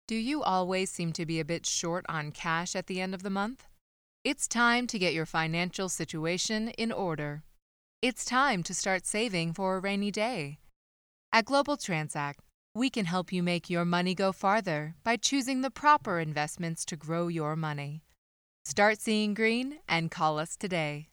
Do you always seem to be a bit short on cash at the end of the month? It's time to get your financial situation in order. It's time to start saving for a rainy day. At Global Transact, we can help you make your money go farther by choosing the proper investments to grow your money. Start seeing green and call us today.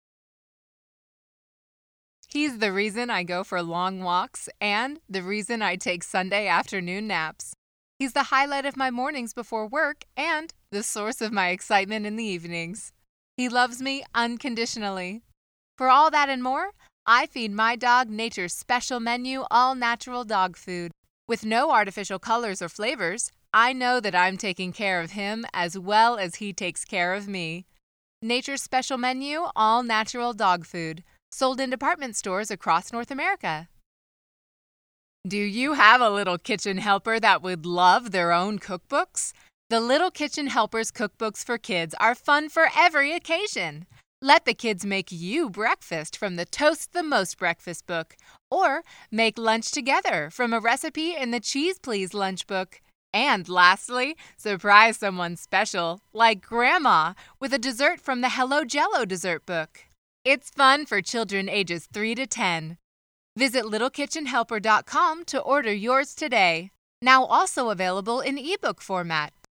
He's the reason I go for long walks and the reason I take Sunday afternoon naps. He's the highlight of my mornings before work and the source of my excitement in the evenings. He loves me unconditionally. For all that and more, I feed my dog Nature's special menu all-natural dog food. With no artificial colors or flavors, I know that I'm taking care of him as well as he takes care of me. Nature's special menu all-natural dog food, sold in department stores across North America. Do you have a little kitchen helper that would love their own cookbooks? The Little Kitchen Helpers cookbooks for kids are fun for every occasion. Let the kids make you breakfast from the Toast the Most breakfast book, or make lunch together from a recipe in the Cheese Please lunch book. And lastly, surprise someone special, like Grandma, with a dessert from the Hello Jello dessert book. It's fun for children ages 3 to 10. Visit littlekitchenhelper.com to order yours today. Now also available in ebook format,